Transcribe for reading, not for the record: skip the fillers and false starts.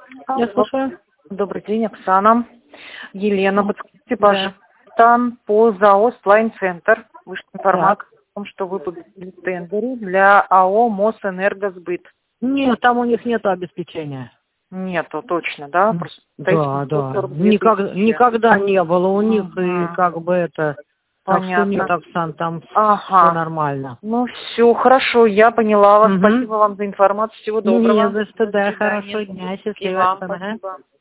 Я слушаю. Добрый день, Оксана. Елена, подскажите, Да. пожалуйста, по ЗАО «Сплайн-центр» вышла информация о том, что вы победили в тендере для АО «Мосэнергосбыт». Нет, там у них нет обеспечения. Нету, точно, да? Просто Да, стоит да. 142 тысячи. Никогда не было у них, и как бы это... Так что Понятно. нет, Оксан, там все Ага. нормально. Ну все, хорошо, я поняла вас. Спасибо вам за информацию. Всего доброго. Не за что, До да, свидания. хорошего дня, И счастливо, вам Оксана. спасибо.